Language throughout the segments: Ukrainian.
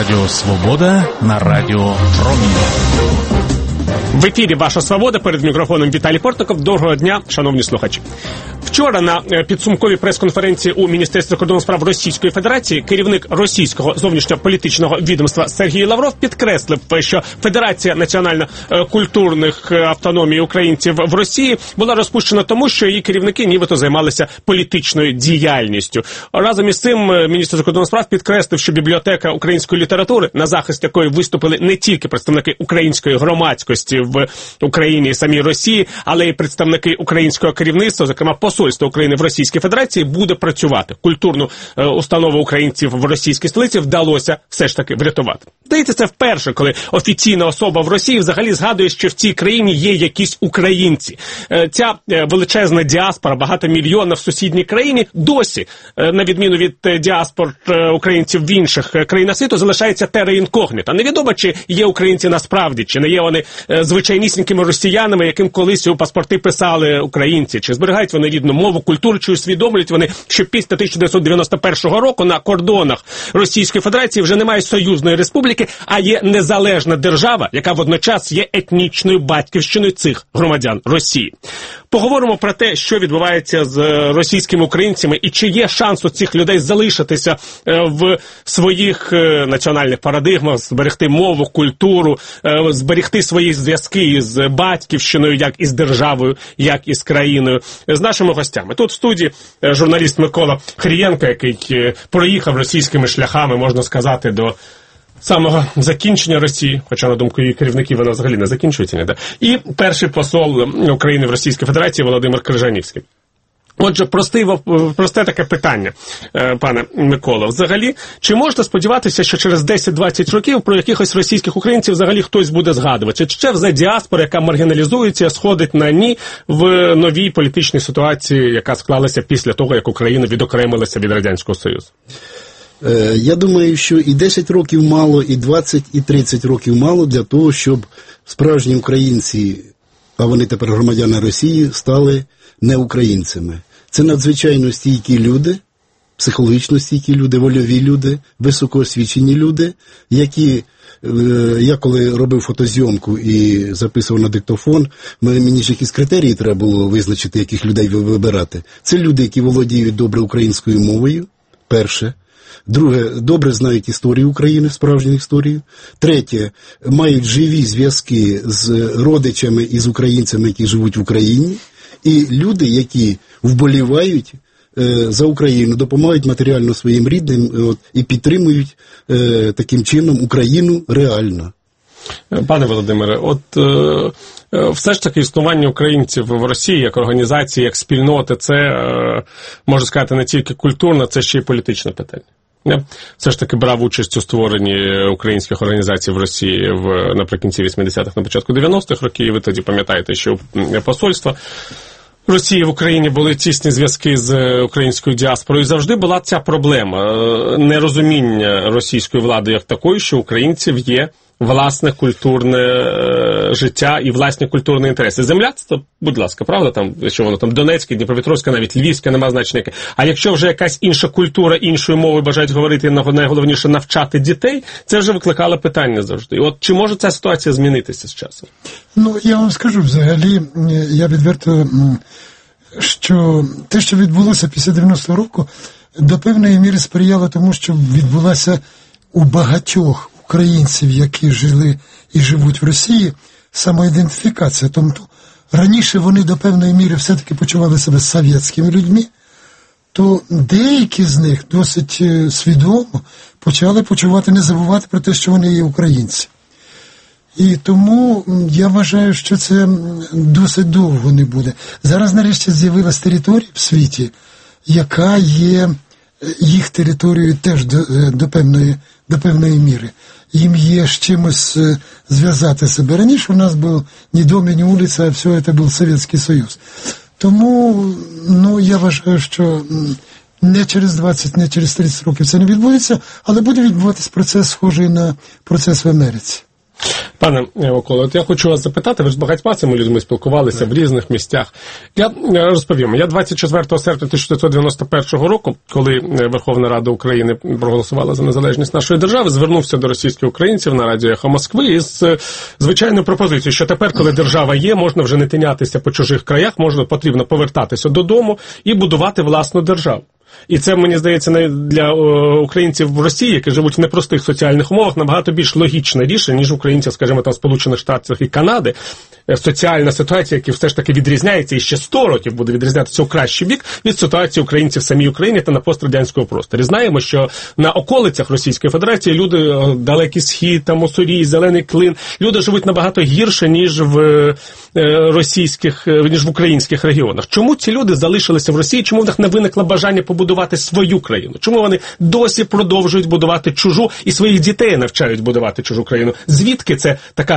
Радіо Свобода на Радіо Промінь. В ефірі «Ваша Свобода», перед мікрофоном Віталій Портников. Доброго дня, шановні слухачі. Вчора на підсумковій прес-конференції у Міністерстві закордонних справ Російської Федерації керівник російського зовнішньополітичного відомства Сергій Лавров підкреслив, що Федерація національно-культурних автономій українців в Росії була розпущена тому, що її керівники нібито займалися політичною діяльністю. Разом із цим міністр закордонних справ підкреслив, що бібліотека української літератури, на захист якої виступили не тільки представники української громадськості в Україні і самій Росії, але й представники українського керівництва, зокрема посольство України в Російській Федерації, буде працювати. Культурну установу українців в російській столиці вдалося все ж таки врятувати. Здається, це вперше, коли офіційна особа в Росії взагалі згадує, що в цій країні є якісь українці. Ця величезна діаспора, багатомільйонна в сусідній країні, досі, на відміну від діаспор українців в інших країнах світу, залишається терра інкогніта. Невідомо, чи є українці насправді, чи не є вони звичайнісінькими росіянами, яким колись у паспорти писали українці, чи зберігають вони рідну мову, культуру, чи усвідомлюють вони, що після 1991 року на кордонах Російської Федерації вже немає союзної республіки, а є незалежна держава, яка водночас є етнічною батьківщиною цих громадян Росії. Поговоримо про те, що відбувається з російськими українцями і чи є шанс у цих людей залишитися в своїх національних парадигмах, зберегти мову, культуру, зберегти свої зв'язки з батьківщиною, як із державою, як із країною. З нашими гостями. Тут в студії журналіст Микола Хрієнко, який проїхав російськими шляхами, можна сказати, до самого закінчення Росії, хоча, на думку її керівників, вона взагалі не закінчується ніде. І перший посол України в Російській Федерації Володимир Крижанівський. Отже, просте таке питання, пане Миколо. Взагалі, чи можна сподіватися, що через 10-20 років про якихось російських українців взагалі хтось буде згадувати? Чи ще вже діаспора, яка маргіналізується, сходить на ні в новій політичній ситуації, яка склалася після того, як Україна відокремилася від Радянського Союзу? Я думаю, що і 10 років мало, і 20, і 30 років мало для того, щоб справжні українці, а вони тепер громадяни Росії, стали не українцями. Це надзвичайно стійкі люди, психологічно стійкі люди, вольові люди, високоосвічені люди, які, я коли робив фотозйомку і записував на диктофон, мені ж якісь критерії треба було визначити, яких людей вибирати. Це люди, які володіють добре українською мовою, перше. Друге, добре знають історію України, справжню історію. Третє, мають живі зв'язки з родичами і з українцями, які живуть в Україні. І люди, які вболівають за Україну, допомагають матеріально своїм рідним і підтримують таким чином Україну реально. Пане Володимире, все ж таки існування українців в Росії як організації, як спільноти, це, можна сказати, не тільки культурне, це ще й політичне питання. Я все ж таки брав участь у створенні українських організацій в Росії наприкінці 80-х, на початку 90-х років. Ви тоді пам'ятаєте, що у посольства Росії в Україні були тісні зв'язки з українською діаспорою. Завжди була ця проблема нерозуміння російської влади як такої, що українців є власне культурне життя і власні культурні інтереси. Земляцтво, будь ласка, правда, там, що воно там Донецьке, Дніпропетровське, навіть Львівське, нема значення яке. А якщо вже якась інша культура, іншою мовою бажають говорити, найголовніше навчати дітей, це вже викликало питання завжди. От чи може ця ситуація змінитися з часом? Ну, я вам скажу, взагалі, я відверто, що те, що відбулося після 90-го року, до певної міри сприяло тому, що відбулася у багатьох українців, які жили і живуть в Росії, самоідентифікація. Тобто раніше вони до певної міри все-таки почували себе совєтськими людьми, то деякі з них досить свідомо почали почувати, не забувати про те, що вони є українці. І тому я вважаю, що це досить довго не буде. Зараз нарешті з'явилась територія в світі, яка є їх територією теж до певної міри. Їм є з чимось зв'язати себе. Раніше у нас був ні дом, ні вулиця, а все це був Совєтський Союз. Тому, я вважаю, що не через 20, не через 30 років це не відбудеться, але буде відбуватись процес, схожий на процес в Америці. Пане Миколо, от я хочу вас запитати, ви ж з багатьма цими людьми спілкувалися в різних місцях. Я розповім, я 24 серпня 1991 року, коли Верховна Рада України проголосувала за незалежність нашої держави, звернувся до російських українців на радіо «Ехо Москви» із звичайною пропозицією, що тепер, коли держава є, можна вже не тинятися по чужих краях, потрібно повертатися додому і будувати власну державу. І це, мені здається, для українців в Росії, які живуть в непростих соціальних умовах, набагато більш логічне рішення, ніж українців, скажімо, там, Сполучених Штатів і Канади. Соціальна ситуація, яка все ж таки відрізняється і ще 100 років буде відрізнятися у кращий бік від ситуації українців в самій Україні та на пострадянському просторі. Знаємо, що на околицях Російської Федерації люди, Далекий Схід, там, Уссурій, Зелений Клин, люди живуть набагато гірше, ніж в українських регіонах. Чому ці люди залишилися в Росії? Чому в них не виникло бажання побудувати свою країну? Чому вони досі продовжують будувати чужу і своїх дітей навчають будувати чужу країну? Звідки це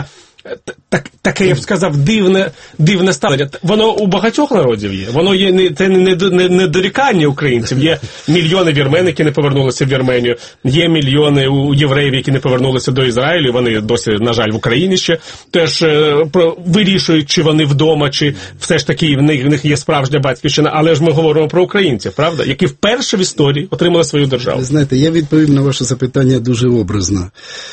таке, я б сказав, дивне ставлення? Воно у багатьох народів є. Воно є, це не дорікання українців. Є мільйони вірмен, які не повернулися в Вірменію. Є мільйони євреїв, які не повернулися до Ізраїлю. Вони досі, на жаль, в Україні ще теж вирішують, чи вони вдома, чи все ж таки в них є справжня батьківщина. Але ж ми говоримо про українців, правда? Які вперше в історії отримали свою державу. Ви знаєте, я відповім на ваше запитання дуже образно.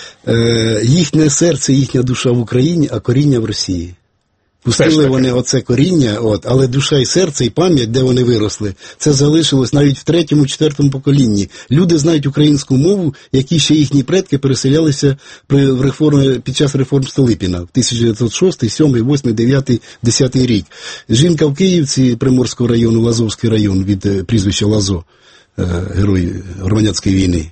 Їхнє серце, їхня душа в Україні, а коріння в Росії. Пустили вони оце коріння, але душа і серце, і пам'ять, де вони виросли, це залишилось навіть в 3-4 поколінні. Люди знають українську мову, які ще їхні предки переселялися під час реформ Столипіна в 1906, 7, 8, 9, 10 рік. Жінка в Київці Приморського району, Лазовський район, від прізвища Лазо, герой громадянської війни.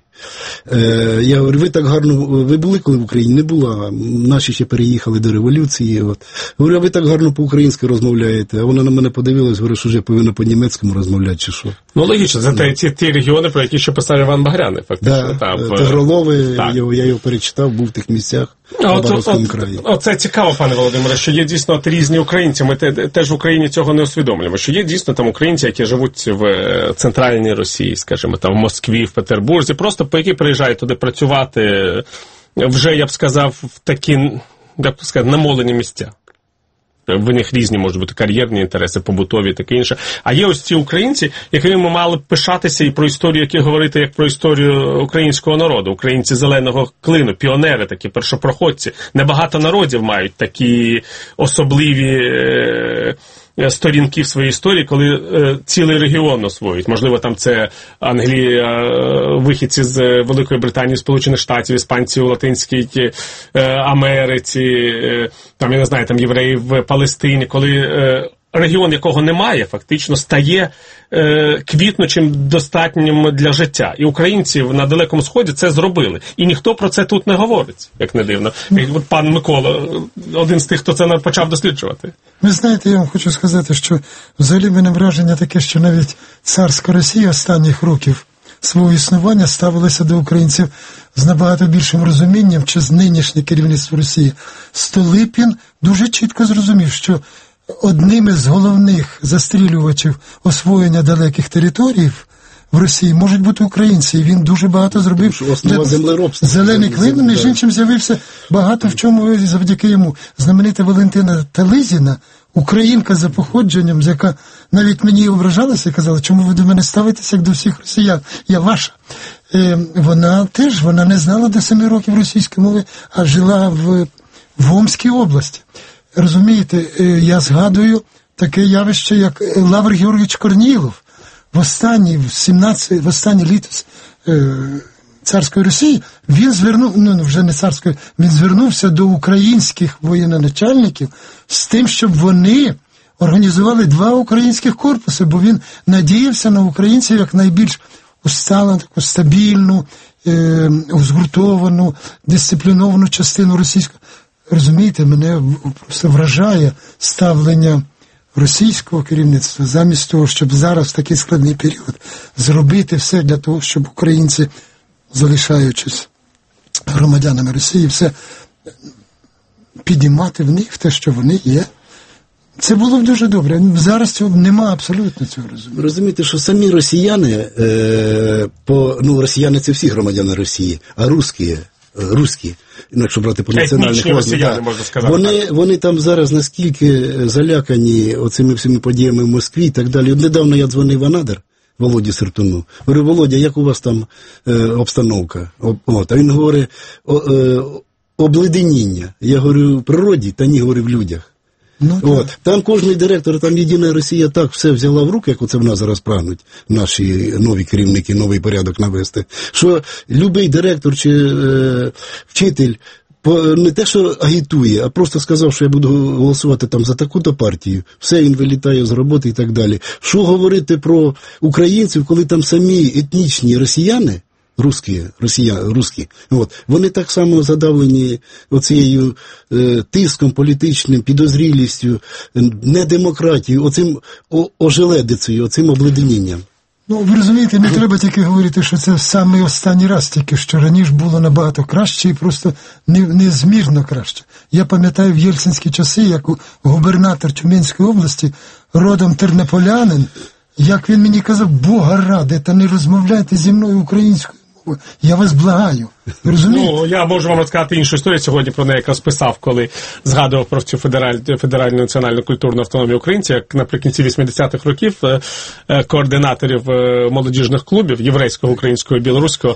Я говорю, ви були коли в Україні? Не була. Наші ще переїхали до революції. Говорю, а ви так гарно по-українськи розмовляєте. А вона на мене подивилась, говорить, що вже повинна по-німецькому розмовляти, чи що. Ну, логічно, це ті регіони, про які ще писав Іван Багряний, фактично. Тигролове, я його перечитав, був в тих місцях. Оце цікаво, пане Володимире, що є дійсно різні українці. Ми теж в Україні цього не усвідомлюємо, що є дійсно там українці, які живуть в центральній Росії, скажімо, там в Москві, в Петербурзі, просто по які приїжджають туди працювати вже, я б сказав, в такі, як б сказати, намолені місця. В них різні можуть бути кар'єрні інтереси, побутові і таке інше. А є ось ці українці, якими ми мали б пишатися і про історію, які говорити як про історію українського народу. Українці зеленого клину, піонери такі, першопроходці. Небагато народів мають такі особливі сторінки в своїй історії, коли цілий регіон освоюють. Можливо, там це Англія, вихідці з Великої Британії, Сполучених Штатів, іспанці у Латинській Америці, там, я не знаю, там євреї в Палестині, коли регіон, якого немає, фактично стає квітнучим, достатнім для життя. І українці на Далекому Сході це зробили. І ніхто про це тут не говорить, як не дивно. От пан Микола, один з тих, хто це почав досліджувати. Ви знаєте, я вам хочу сказати, що взагалі в мене враження таке, що навіть царська Росія останніх років свого існування ставилася до українців з набагато більшим розумінням, чи з нинішнє керівництво Росії. Столипін дуже чітко зрозумів, що одним із головних застрілювачів освоєння далеких територій в Росії можуть бути українці. І він дуже багато зробив. Основа землеробства. Зелений Клин, між іншим, з'явився багато в чому завдяки йому. Знаменита Валентина Тализіна, українка за походженням, яка навіть мені ображалася і казала, чому ви до мене ставитеся, як до всіх росіян? Я ваша. Вона не знала до 7 років російської мови, а жила в Омській області. Розумієте, я згадую таке явище, як Лавр Георгійович Корнілов. В останнє літо царської Росії він звернувся до українських воєначальників з тим, щоб вони організували 2 українських корпуси, бо він надіявся на українців як найбільш усталену, таку стабільну, згуртовану, дисципліновану частину російського. Розумієте, мене просто вражає ставлення російського керівництва, замість того, щоб зараз в такий складний період зробити все для того, щоб українці, залишаючись громадянами Росії, все підіймати в них те, що вони є. Це було б дуже добре. Зараз цього нема абсолютно цього розуміння. Розумієте, що самі росіяни, росіяни це всі громадяни Росії, а русські, якщо брати по національних етнічні росіяни, можна сказати. Вони там зараз наскільки залякані оцими всіми подіями в Москві і так далі. Недавно я дзвонив в Анадир, Володі Сертуну. Говорю: Володя, як у вас там обстановка? А він говорить: обледеніння. Я говорю: в природі? Та ні, говорю, в людях. Там кожний директор, там Єдина Росія так все взяла в руки, як оце в нас зараз прагнуть наші нові керівники, новий порядок навести, що любий директор чи вчитель не те, що агітує, а просто сказав, що я буду голосувати там за таку-то партію, все, він вилітає з роботи і так далі. Що говорити про українців, коли там самі етнічні росіяни, русські, вони так само задавлені оцією тиском політичним, підозрілістю, недемократією, оцим ожеледицею, оцим обледенінням. Ви розумієте, не треба тільки говорити, що це саме останній раз, тільки що раніше було набагато краще і просто незмірно краще. Я пам'ятаю в єльцинські часи, як губернатор Тюменської області, родом тернополянин, як він мені казав: Бога ради, та не розмовляйте зі мною українською. Я вас благаю. Розумієте? Я можу вам розказати іншу історію. Сьогодні про неї якраз писав, коли згадував про цю федеральну національну культурну автономію українців, як наприкінці 80-х років координаторів молодіжних клубів єврейського, українського і білоруського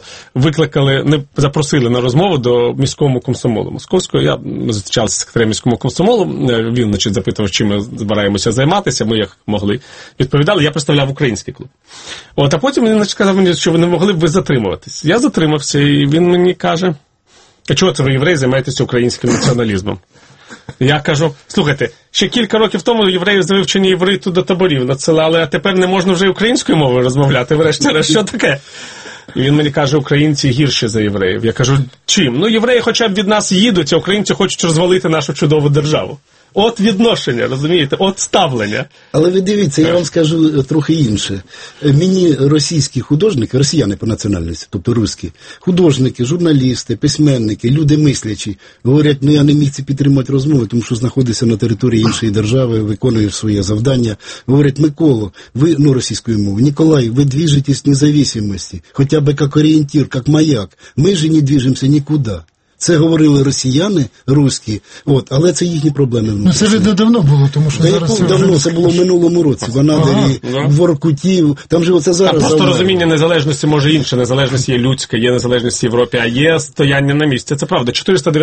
запросили на розмову до міського комсомолу московського. Я зустрічався з секретарем міського комсомолу. Він, запитував, чим ми збираємося займатися. Ми, як могли, відповідали. Я представляв український клуб. А потім він сказав мені, що ви не могли б ви затримуватись. Я затримався, і він мені каже: а чого це ви, євреї, займаєтеся українським націоналізмом? Я кажу: слухайте, ще кілька років тому євреїв за вивчення євриту до таборів надсилали, а тепер не можна вже українською мовою розмовляти, врешті-решт, що таке? І він мені каже: українці гірші за євреїв. Я кажу: чим? Євреї хоча б від нас їдуть, а українці хочуть розвалити нашу чудову державу. От відношення, розумієте, от ставлення. Але ви дивіться, я вам скажу трохи інше. Мені російські художники, росіяни по національності, тобто русські, художники, журналісти, письменники, люди мислячі, говорять: я не міг це підтримати розмови, тому що знаходився на території іншої держави, виконуєш своє завдання. Говорять: Миколо, ви, російською мовою, Николай, ви движетесь независимости, хоча б як орієнтир, як маяк. Ми ж не движемося нікуди. Це говорили росіяни, русські, але це їхні проблеми. Це вже давно було, тому що зараз... Давно, це було в минулому році, в Анадирі, в Воркуті, там же оце зараз... Просто розуміння незалежності може інше, незалежність є людська, є незалежність в Європі, а є стояння на місці, це правда.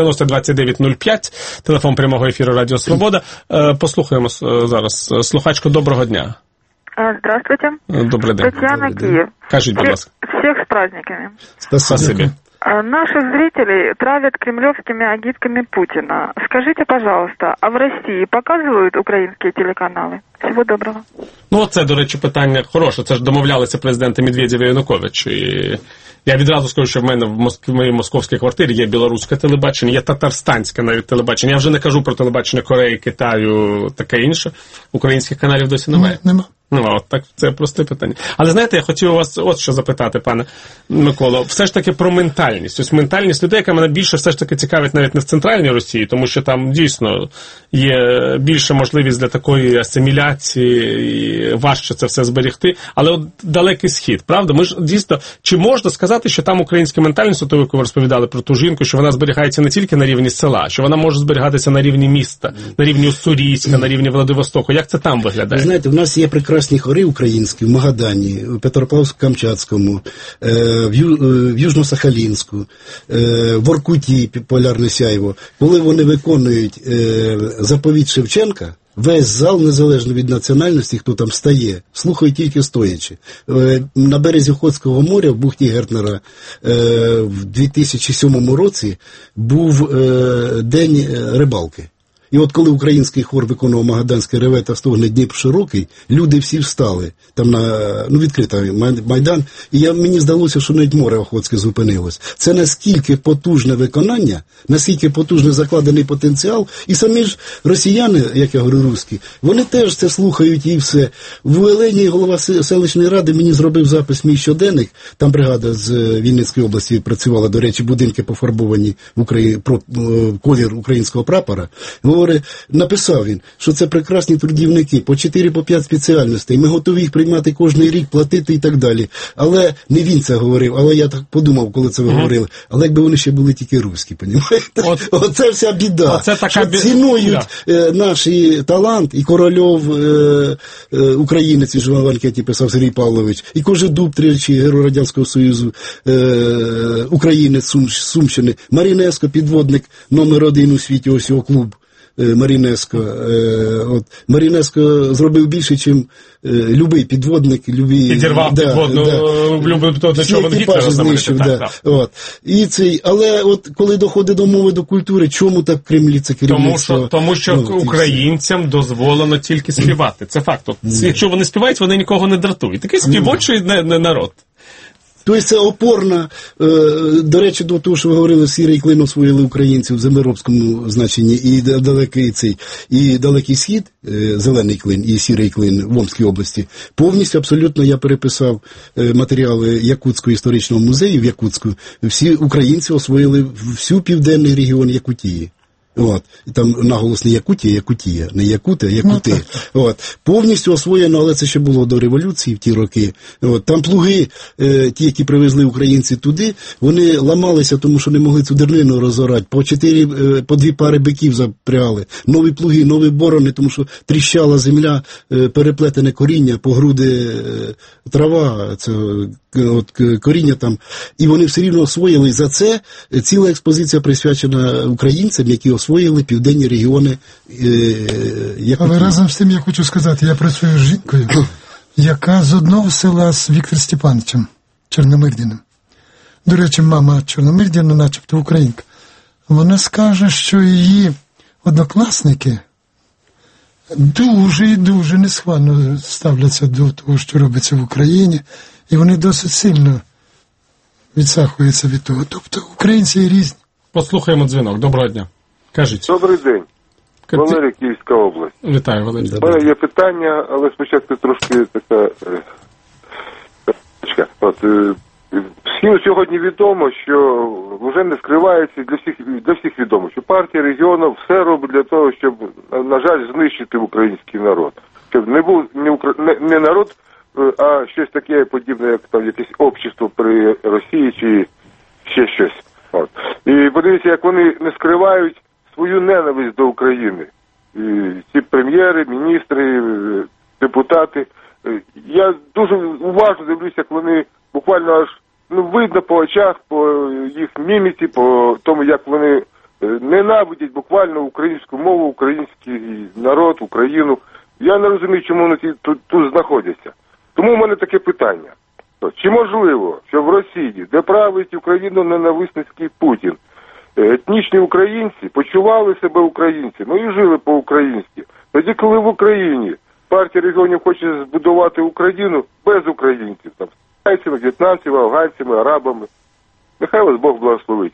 490-29-05, телефон прямого ефіру Радіо Свобода. Послухаємо зараз. Слухачко, доброго дня. Здравствуйте. Добрий день. Татьяна, Киев. Кажіть, будь ласка. Всех с праздниками. Спасибо. Наших зрителей травят кремлевскими агитками Путина. Скажите, пожалуйста, а в России показывают украинские телеканалы? Всего доброго. Це, до речі, питання хороше. Це ж домовлялися президенти Медведєв і Янукович. І я відразу скажу, що в мене в моїй московській квартирі є білоруське телебачення, є татарстанське навіть телебачення. Я вже не кажу про телебачення Кореї, Китаю, таке інше. Українських каналів досі немає. Нема. Так, це просте питання. Але, знаєте, я хотів у вас от що запитати, пане Миколо. Все ж таки про ментальність. Ось ментальність людей, яка мене більше все ж таки цікавить навіть не в центральній Росії, тому що там дійсно є більша можливість для такої асиміляції, і важче це все зберегти. Але от Далекий Схід, правда? Ми ж дійсно, чи можна сказати, що там українська ментальність, от ви розповідали про ту жінку, що вона зберігається не тільки на рівні села, що вона може зберігатися на рівні міста, на рівні Уссурійська, на рівні Владивостоку. Як це там виглядає? Ви знаєте, в нас є прекрасні хори українські в Магадані, у Петропавловську-Камчатському, в Южно-Сахалінську, в Воркуті, Полярне Сяйво. Коли вони виконують заповідь Шевченка, весь зал, незалежно від національності, хто там стає, слухає тільки стоячи. На березі Охотського моря, в бухті Гертнера, в 2007 році був день рибалки. І от коли український хор виконував Магаданське реве та стогне Дніпр широкий, люди всі встали. Там відкритий Майдан. І мені здалося, що навіть море Охотське зупинилось. Це наскільки потужне виконання, наскільки потужний закладений потенціал. І самі ж росіяни, як я говорю, русські, вони теж це слухають і все. В Оленії голова селищної ради мені зробив запис мій щоденник. Там бригада з Вінницької області працювала, до речі, будинки пофарбовані в колір українського прапора. говорить, написав він, що це прекрасні трудівники, по 4-5 спеціальностей, ми готові їх приймати кожний рік, платити і так далі. Але не він це говорив, але я так подумав, коли це ви говорили, але якби вони ще були тільки русські, понімаєте? Оце вся біда, оце така що цінують наш талант, і Корольов, українець, він же в анкеті писав Сергій Павлович, і Кожедуб, тричі герой Радянського Союзу, українець Сумщини, Марінеско, підводник номер 1 у світі, ось його клуб Марінеско. Марінеско зробив більше, ніж любий підводник, підірвав підводну, до чого він Гітлера знищив. І але коли доходить до мови, до культури, чому так в Кремлі це керівництво? Тому що українцям дозволено тільки співати. Це факт. Якщо вони співають, вони нікого не дратують. Такий співочий народ. Тобто це опорна, до речі, до того, що ви говорили, сірий клин освоїли українців в землеробському значенні, і далекий схід, зелений клин і сірий клин в Омській області, повністю, абсолютно я переписав матеріали Якутського історичного музею в Якутську, всі українці освоїли всю південний регіон Якутії. Там наголос не Якутія, не Якути, а Якути. Повністю освоєно, але це ще було до революції в ті роки. Там плуги, ті, які привезли українці туди, вони ламалися, тому що не могли цю дернину розорати. По 2 пари биків запрягали. Нові плуги, нові борони, тому що тріщала земля, переплетене коріння, по груди трава, це коріння там. І вони все рівно освоїли. І за це ціла експозиція присвячена українцям, які освоїли південні регіони Якутії. Але разом з тим я хочу сказати, я працюю з жінкою, яка з одного села з Віктором Степановичем Чорномирдіним. До речі, мама Чорномирдіна, начебто українка. Вона скаже, що її однокласники дуже і дуже несхвально ставляться до того, що робиться в Україні, і вони досить сильно відсахуються від того. Тобто українці є різні. Послухаємо дзвінок. Доброго дня. Кажіть. Добрий день. Валерій, Київська область. Вітаю, Валерій. У мене є питання, але спочатку трошки така... Всім сьогодні відомо, що вже не скривається, для всіх відомо, що партія регіонів все робить для того, щоб, на жаль, знищити український народ. Щоб не був не народ, а щось таке подібне, як там якесь общество при Росії чи ще щось. І подивіться, як вони не скривають свою ненависть до України. І ці прем'єри, міністри, депутати. Я дуже уважно дивлюся, як вони буквально аж видно по очах, по їх міміці, по тому, як вони ненавидять буквально українську мову, український народ, Україну. Я не розумію, чому вони тут знаходяться. Тому в мене таке питання. Чи можливо, що в Росії, де править Україну ненависницький Путін, етнічні українці почували себе українцями і жили по-українськи? Тоді, коли в Україні партія регіонів хоче збудувати Україну без українців, там, китайцями, в'єтнамцями, афганцями, арабами. Нехай вас Бог благословить.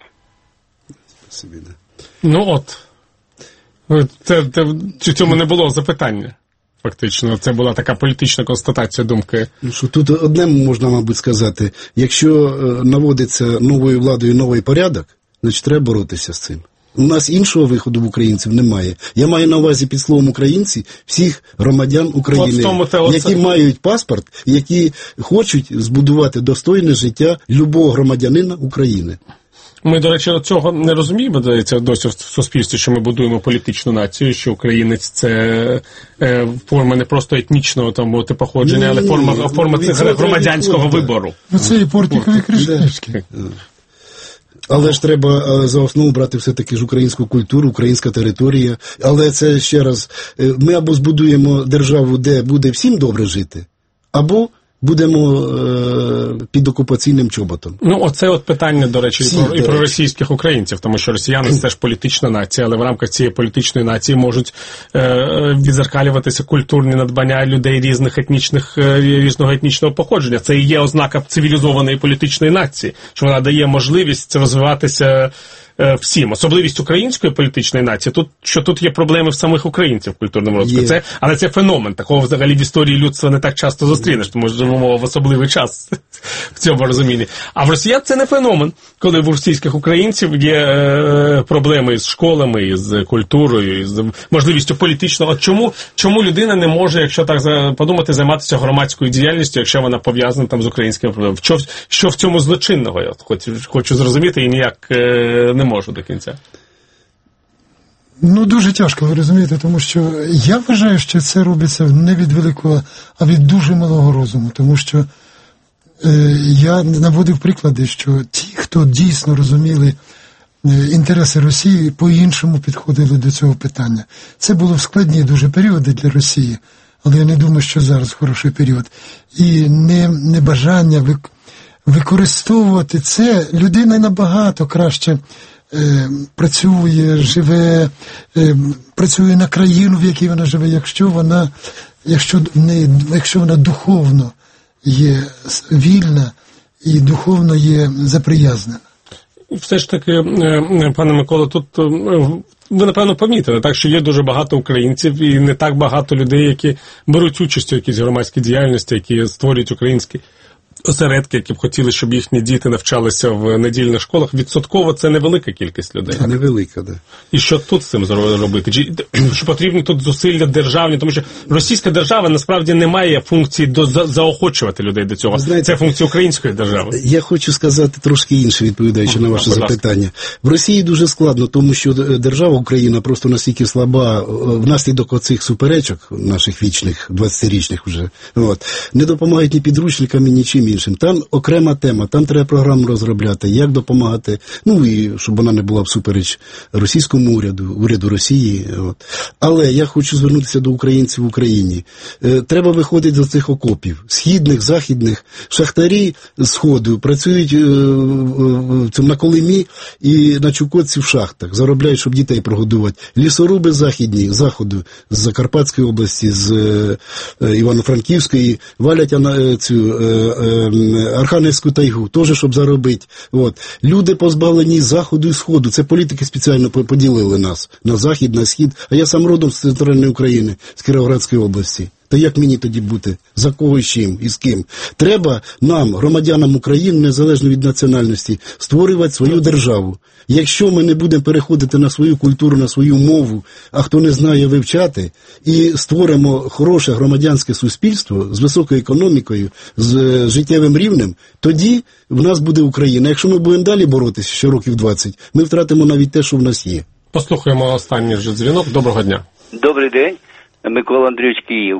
Чи цьому не було запитання? Фактично, це була така політична констатація думки. Що тут одне можна, мабуть, сказати. Якщо наводиться новою владою новий порядок, значить треба боротися з цим. У нас іншого виходу в українців немає. Я маю на увазі під словом українці всіх громадян України, які мають паспорт, які хочуть збудувати достойне життя любого громадянина України. Ми, до речі, цього не розуміємо, здається, досі в суспільстві, що ми будуємо політичну націю, що українець – це форма не просто етнічного там походження, але форма громадянського вибору. Це і портнікові кришечки. Але ж треба за основу брати все-таки ж українську культуру, українська територія. Але це, ще раз, ми або збудуємо державу, де буде всім добре жити, або будемо під окупаційним чоботом. Оце от питання, до речі, і про російських українців, тому що росіяни – це теж політична нація, але в рамках цієї політичної нації можуть відзеркалюватися культурні надбання людей різного етнічного походження. Це і є ознака цивілізованої політичної нації, що вона дає можливість розвиватися всім. Особливість української політичної нації, що тут є проблеми в самих українців в культурному розвитку. Але це феномен. Такого взагалі в історії людства не так часто зустрінеш, тому що живемо в особливий час в цьому розумінні. А в росіян це не феномен, коли в російських українців є проблеми з школами, з культурою, з можливістю політичного. От чому людина не може, якщо так подумати, займатися громадською діяльністю, якщо вона пов'язана там з українським проблемом? Що в цьому злочинного? Я хочу зрозуміти і ніяк не можу до кінця. Ну, дуже тяжко, ви розумієте, тому що я вважаю, що це робиться не від великого, а від дуже малого розуму, тому що я наводив приклади, що ті, хто дійсно розуміли інтереси Росії, по-іншому підходили до цього питання. Це було в складні дуже періоди для Росії, але я не думаю, що зараз хороший період. І небажання використовувати це, людина набагато краще працює, живе, працює на країну, в якій вона живе, якщо вона духовно є вільна і духовно є заприязнена. Все ж таки, пане Миколо, тут ви, напевно, помітили, так, що є дуже багато українців і не так багато людей, які беруть участь у якійсь громадській діяльності, які створюють українські осередки, які б хотіли, щоб їхні діти навчалися в недільних школах. Відсотково це невелика кількість людей. Це невелика, да. І що тут з цим робити? Чи потрібні тут зусилля державні? Тому що російська держава насправді не має функції заохочувати людей до цього. Знаєте, це функція української держави. Я хочу сказати трошки інше, відповідаючи на ваше запитання. В Росії дуже складно, тому що держава Україна просто настільки слаба внаслідок оцих суперечок наших вічних, 20-річних вже, не допомагають ні підручниками, нічим іншим. Там окрема тема, там треба програму розробляти, як допомагати, і щоб вона не була всупереч російському уряду Росії. Але я хочу звернутися до українців в Україні. Треба виходити з цих окопів, східних, західних. Шахтарі з Сходу працюють на Колимі і на Чукотці в шахтах, заробляють, щоб дітей прогодувати. Лісоруби західні, заходу, з Закарпатської області, з Івано-Франківської, валять цю Архангельську тайгу, теж, щоб заробити. Люди позбавлені заходу і сходу. Це політики спеціально поділили нас на захід, на схід. А я сам родом з Центральної України, з Кіровоградської області. То як мені тоді бути? За кого і з чим? І з ким? Треба нам, громадянам України, незалежно від національності, створювати свою державу. Якщо ми не будемо переходити на свою культуру, на свою мову, а хто не знає вивчати, і створимо хороше громадянське суспільство з високою економікою, з життєвим рівнем, тоді в нас буде Україна. Якщо ми будемо далі боротися ще років 20, ми втратимо навіть те, що в нас є. Послухаємо останній вже дзвінок. Доброго дня. Добрий день. Микола Андрійович, Київ.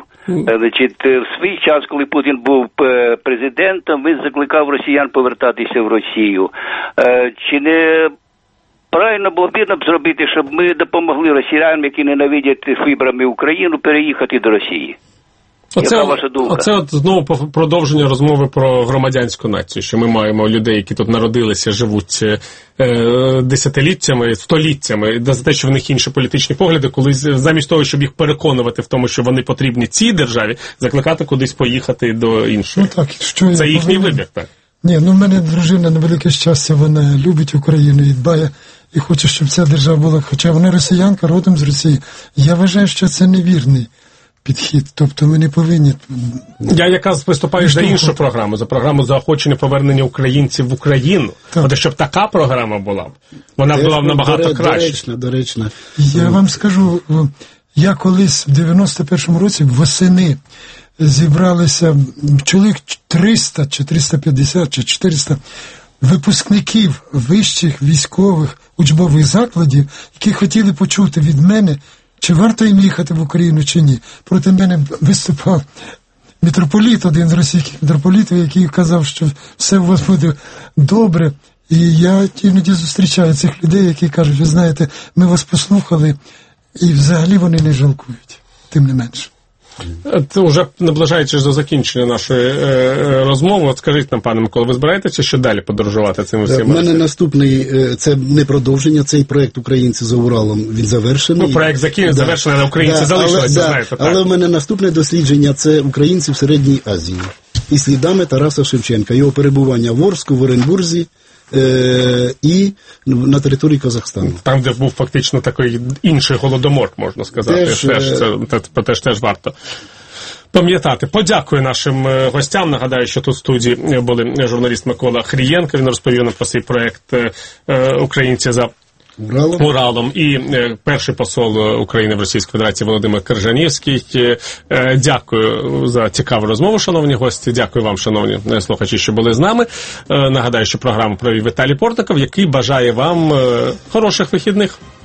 В свій час, коли Путін був президентом, він закликав росіян повертатися в Росію. Чи не правильно було б зробити, щоб ми допомогли росіянам, які ненавидять фібрами Україну, переїхати до Росії? Яка ваша думка? Оце знову продовження розмови про громадянську націю, що ми маємо людей, які тут народилися, живуть десятиліттями, століттями, за те, що в них інші політичні погляди, коли замість того, щоб їх переконувати в тому, що вони потрібні цій державі, закликати кудись поїхати до іншої. Це їхній вибір, так? Ні, в мене дружина, на велике щастя, вона любить Україну і дбає, і хоче, щоб ця держава була, хоча вона росіянка, родом з Росії. Я вважаю, що це невірний підхід, тобто ми не повинні... Я якраз виступаю за іншу програму, за програму заохочення повернення українців в Україну. От щоб така програма була, вона була б набагато краще. Доречна. Я вам скажу, я колись в 91-му році восени зібралися чоловік 300, чи 350, чи 400 випускників вищих військових учбових закладів, які хотіли почути від мене, чи варто їм їхати в Україну, чи ні. Проти мене виступав митрополіт, один з російських митрополітів, який казав, що все у вас буде добре. І я іноді зустрічаю цих людей, які кажуть, ви знаєте, ми вас послухали, і взагалі вони не жалкують, тим не менше. Це вже наближаючись до закінчення нашої розмови, от скажіть нам, пане Микола, ви збираєтеся ще далі подорожувати цими всіма? У мене наступний, це не продовження, цей проєкт «Українці за Уралом», він завершений. Проєкт завершений, але українці залишилися, знаєте. Але в мене наступне дослідження – це українці в Середній Азії. І слідами Тараса Шевченка, його перебування в Орску, в Оренбурзі, і на території Казахстану. Там, де був фактично такий інший голодомор, можна сказати. Теж варто пам'ятати. Подякую нашим гостям. Нагадаю, що тут в студії були журналіст Микола Хрієнко. Він розповів нам про свій проєкт «Українці за Уралом» і перший посол України в Російській Федерації Володимир Крижанівський. Дякую за цікаву розмову, шановні гості. Дякую вам, шановні слухачі, що були з нами. Нагадаю, що програму провів Віталій Портников, який бажає вам хороших вихідних.